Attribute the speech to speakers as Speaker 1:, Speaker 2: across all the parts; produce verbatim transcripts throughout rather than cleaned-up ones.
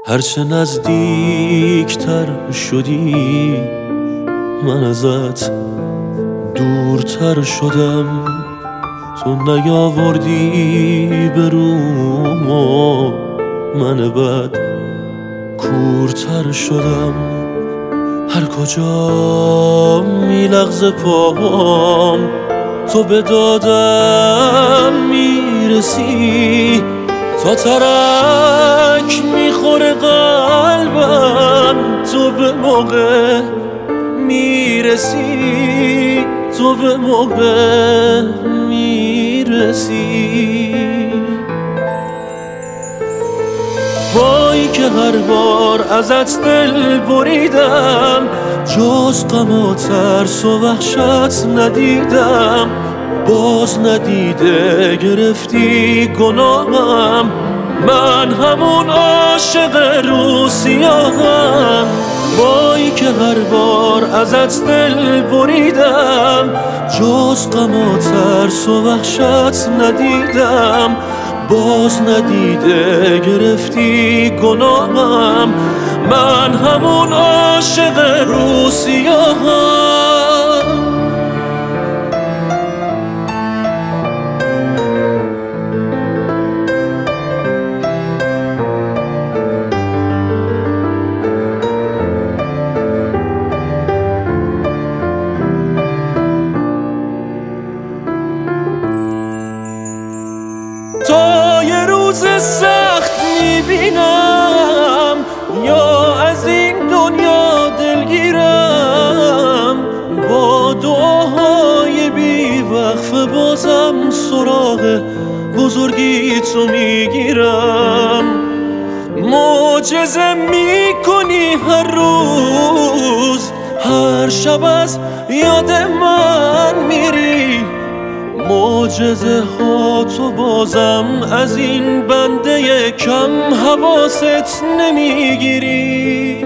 Speaker 1: هرچه نزدیکتر شدی من ازت دورتر شدم. تو نیاوردی به روم، من بد کورتر شدم. هر کجا میلغزه پاهم تو به دادم میرسی. تا ترک میخوره قلبم تو به موقع میرسی. تو به موقع میرسی. وای که هر بار ازت دل بریدم، جز غم و ترس و وحشت ندیدم. باز ندیده گرفتی گناهم، من همون عاشق روسیاهم. وای که هر بار ازت دل بریدم، جز غم و ترس و وحشت ندیدم. باز ندیده گرفتی گناهم، من همون عاشق روسیاهم. تا یه روز سخت میبینم یا از این دنیا دلگیرم، با دعاهای بی وقفه بازم سراغ بزرگی تو میگیرم. معجزه میکنی هر روز، هر شب از یاد من میری. معجزه ها تو بازم از این بنده کم حواست نمیگیری.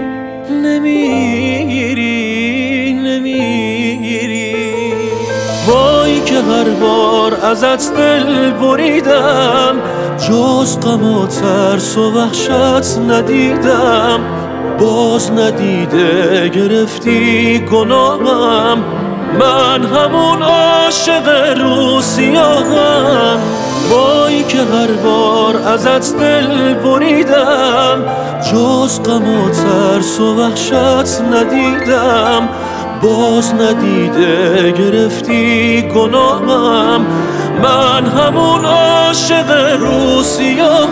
Speaker 1: نمیگیری نمیگیری. وای که هر بار ازت دل بریدم، جز غم و ترس و وحشت ندیدم. باز ندیده گرفتی گناهم، من همون عاشق روسیاهم. وای که هر بار ازت دل بریدم، جز غم و ترس و وحشت ندیدم. باز ندیده گرفتی گناهم، من همون عاشق روسیاهم.